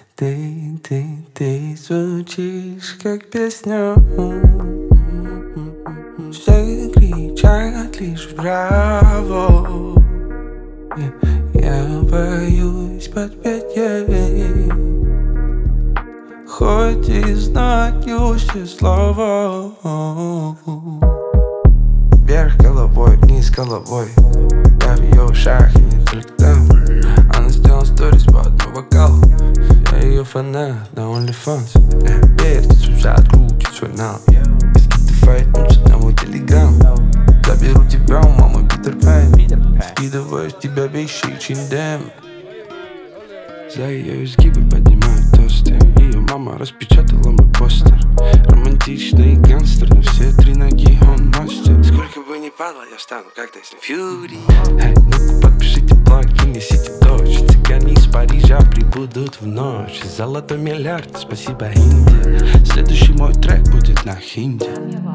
Ты звучишь как песня. Все кричат лишь браво. Я боюсь подпеть ей, хоть и знаю все слова. Вверх головой, вниз головой. Я в ее ушах и не только там. Она сделала сторис по одному вокалу. Я ее фанат на OnlyFans. Вертит, сужат, крутит свой нал. Скидывает на мой телеграм. Заберу тебя у мамы Питер Пен. Скидываю с тебя вещи и чиндем. За ее изгибы поднимают тосты. Ее мама распечатала мой постер. Романтичный гангстер, но все три ноги он мастер. Сколько бы ни падал, я встану, как Тайсон Фьюри. Ну-ка подпишите блог и несите дождь. Цыгане из Парижа прибудут в ночь. Золотой миллиард, спасибо Индии. Следующий мой трек будет на хинди.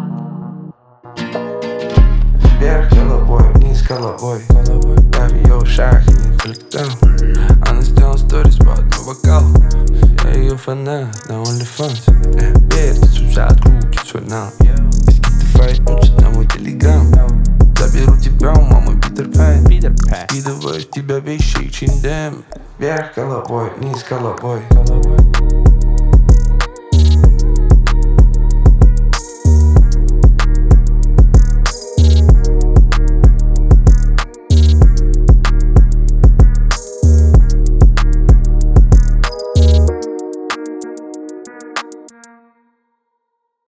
Вверх головой, вниз головой. Я в ее ушах и не только там. Она сделала сторис по одному вокалу. Я ее фанат на OnlyFans. Вертит, сужат, крутит свой нал. Скидывает на мой телеграм. Заберу тебя у мамы Питер Пен. Скидываю с тебя вещи и чиндем. Вверх головой, вниз головой.